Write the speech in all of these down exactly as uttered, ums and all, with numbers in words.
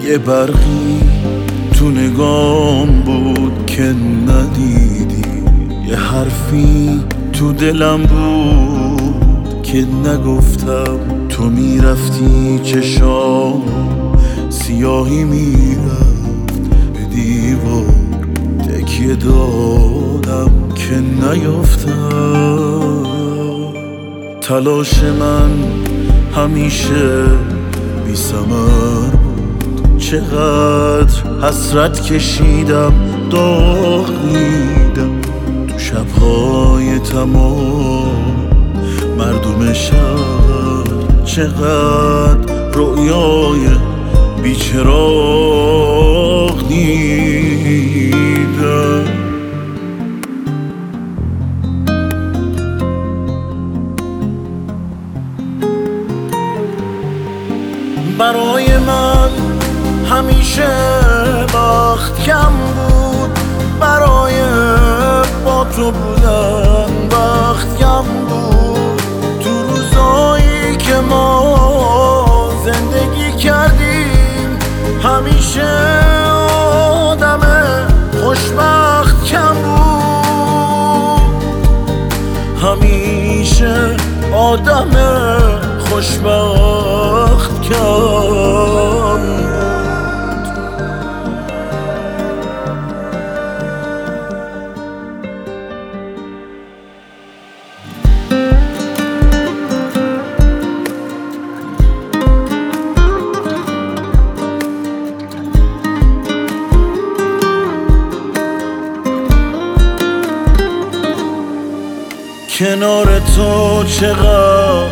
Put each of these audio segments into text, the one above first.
یه برقی تو نگام بود که ندیدی، یه حرفی تو دلم بود که نگفتم. تو میرفتی چشام سیاهی میرفت، به دیوار تکیه دادم که نیفتم. تلاش من همیشه بی ثمر بود، چقدر حسرت کشیدم، داغ دیدم تو شبهای تمام مردم شهر، چقدر رویای بیچراغ دیدم. برای من همیشه وقت کم بود، برای با تو بودن وقت کم بود. تو روزایی که ما زندگی کردیم همیشه آدم خوشبخت کم بود، همیشه آدم خوشبخت کم بود. کنار تو چقدر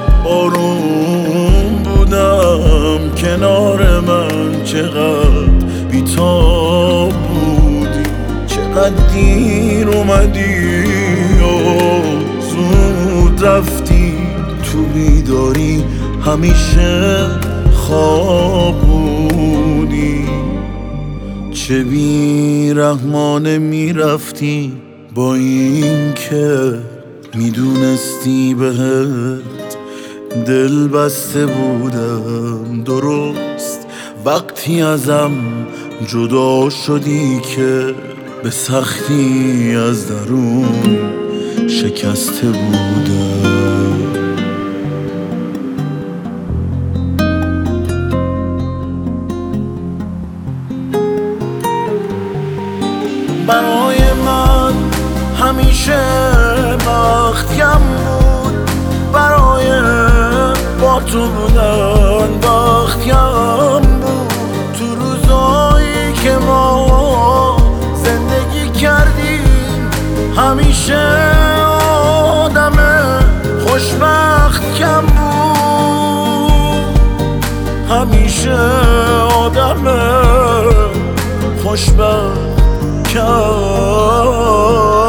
آروم بودم، کنار من چقدر بی‌تاب بودی، چقدر دیر اومدی و زود رفتی. تو بیداری همیشه خواب بودی، چه بی‌رحمانه میرفتی با این که میدونستی بهت دل بسته بودم. درست وقتی ازم جدا شدی که به سختی از درون شکسته بودم. برای من همیشه وقت کم بود، برای با تو بودن وقت کم بود. تو روزایی که ما زندگی کردیم همیشه آدم خوشبخت کم بود، همیشه آدم خوشبخت کم